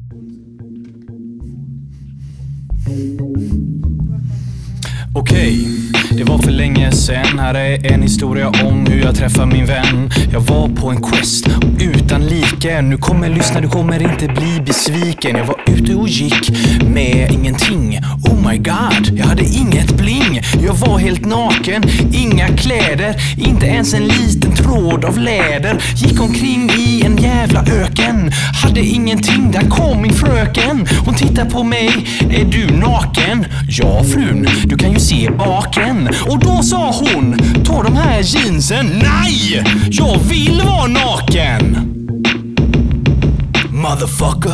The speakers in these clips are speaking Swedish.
Okej, det var för länge sen. Här är en historia om hur jag träffade min vän. Jag var på en quest utan like. Nu kommer lyssna, du kommer inte bli besviken. Jag var ute och gick med ingenting. Oh my god, jag hade inget bling. Jag var helt naken, inga kläder, inte ens en liten tråd av läder. Gick omkring i en jävla öken, hade ingenting, där kom min fröken. Hon tittar på mig, är du naken? Ja frun, du kan ju se baken. Och då sa hon, ta de här jeansen. Nej, jag vill vara naken. Motherfucker.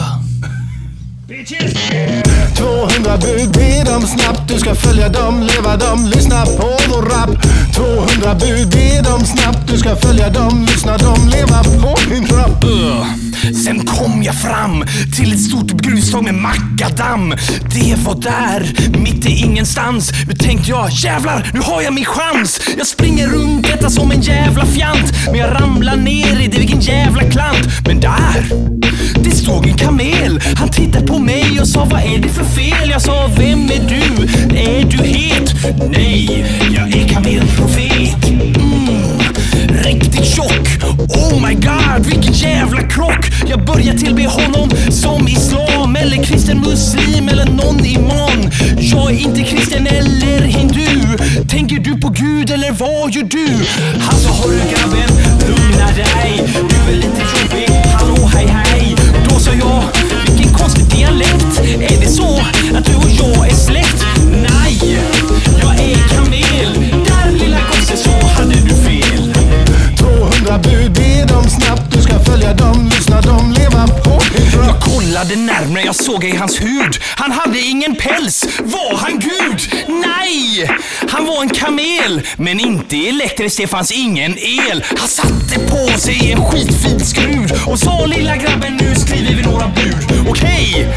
200 bud, be dem snabbt. Du ska följa dem, leva dem, lyssna på vår rap. 200 bud, be dem snabbt. Du ska följa dem, lyssna dem, leva på min rap. Sen kom jag fram till ett stort grustag med makadam. Det var där, mitt i ingenstans. Nu tänkte jag, jävlar, nu har jag min chans. Jag springer runt detta som en jävla fjant, men jag ramlar ner i det, vilken jävla klant. Men där, det stod en kamel. Han tittade på mig och sa, vad är det för fel? Jag sa, vem är du? Är du het? Nej, jag är kamelprofet. Riktigt tjock. Oh my god, vilken jävla krock. Jag börjar tillbe honom som islam eller kristen muslim eller någon imam. Jag är inte kristen eller hindu. Tänker du på Gud eller vad gör du? Han sa, hörru grabben, lugna dig. Du är lite jobbig, hallå hej hej. Då sa jag, vilken konstig dialekt. Är det så att du och jag är släkt? Nej, jag är kamel. Där lilla gosse, så hade du fel. 200 bud, be dem snabbt. Du ska följa dem, lyssna dem, leva på din rap. Jag kollade närmare, jag såg i hans hud. Han hade ingen päls, var han Gud? Nej, han var en kamel, men inte elektriskt, det fanns ingen el. Han satte på sig en skitfin skrud och sa, lilla grabben, nu skriver vi några bud. Okej,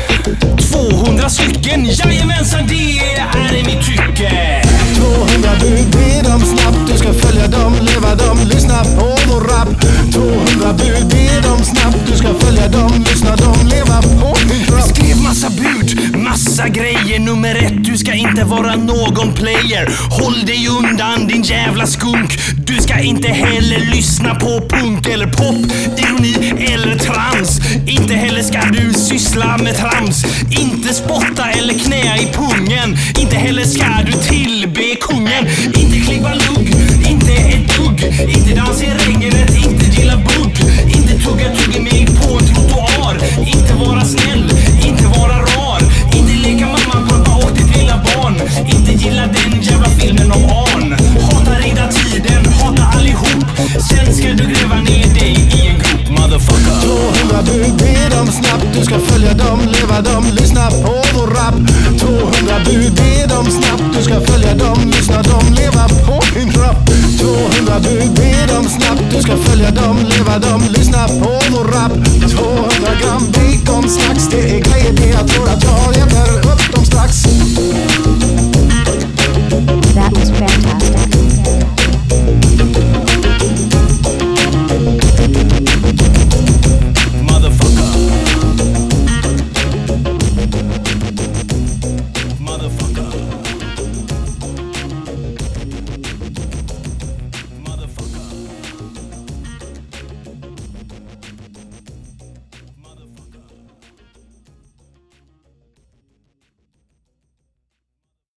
200 stycken, jajamensan, det är i mitt tycke. 200 bud, be dem snabbt. Du ska följa dem, leva dem, lyssna på vår rap. 200 bud, be dem snabbt. Du ska följa dem, lyssna dem, leva på din rap. Skrev massa bud, massa grejer. Nummer 1, du ska inte vara någon player. Håll dig undan din jävla skunk. Du ska inte heller lyssna på punk eller pop, ironi eller trans. Inte heller ska du syssla med trams. Inte spotta eller knä i pungen. Inte heller ska du tillbe kungen. Inte klippa lugg, inte ett dugg. Inte dansa i regnet, inte gilla bugg. Inte tugga mig på en trottoar. Inte vara snäll, inte vara rar. Inte leka mamma, pappa och ditt lilla barn. Inte gilla den jävla filmen om Arn. Hata rida tiden, hata allihop. Sen ska du gräva ner dig i en grop, motherfucker. 200 bud, be dem snabbt. Du ska följa dem, leva dem, lyssna på vår rap. 200 bud, be dem snabbt. Du ska följa dem, lyssna dem, leva på din rap. 200 bud, be dem snabbt. Du ska följa dem, leva dem, lyssna på vår rap. 200 gram bacon snacks, det är grejer det jag tror att